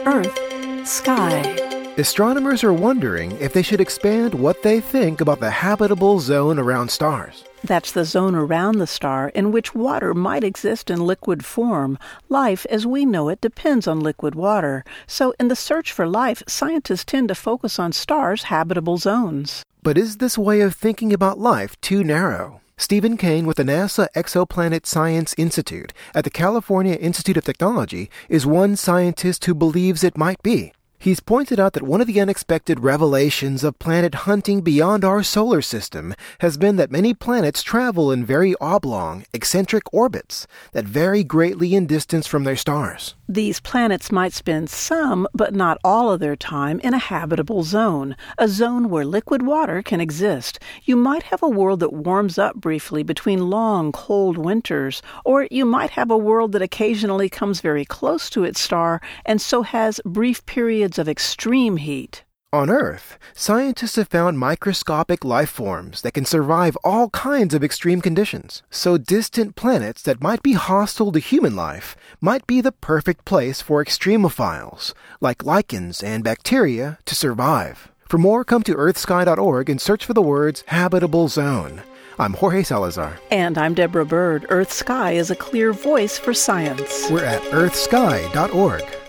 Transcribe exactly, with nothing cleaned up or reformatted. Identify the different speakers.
Speaker 1: Earth, Sky.
Speaker 2: Astronomers are wondering if they should expand what they think about the habitable zone around stars.
Speaker 1: That's the zone around the star in which water might exist in liquid form. Life, as we know it, depends on liquid water. So in the search for life, scientists tend to focus on stars' habitable zones.
Speaker 2: But is this way of thinking about life too narrow? Stephen Kane with the NASA Exoplanet Science Institute at the California Institute of Technology is one scientist who believes it might be. He's pointed out that one of the unexpected revelations of planet hunting beyond our solar system has been that many planets travel in very oblong, eccentric orbits that vary greatly in distance from their stars.
Speaker 1: These planets might spend some, but not all of their time in a habitable zone, a zone where liquid water can exist. You might have a world that warms up briefly between long, cold winters, or you might have a world that occasionally comes very close to its star and so has brief periods of extreme heat.
Speaker 2: On Earth, scientists have found microscopic life forms that can survive all kinds of extreme conditions. So distant planets that might be hostile to human life might be the perfect place for extremophiles, like lichens and bacteria, to survive. For more, come to earth sky dot org and search for the words habitable zone. I'm Jorge Salazar.
Speaker 1: And I'm Deborah Bird. Earth Sky is a clear voice for science.
Speaker 2: We're at earth sky dot org.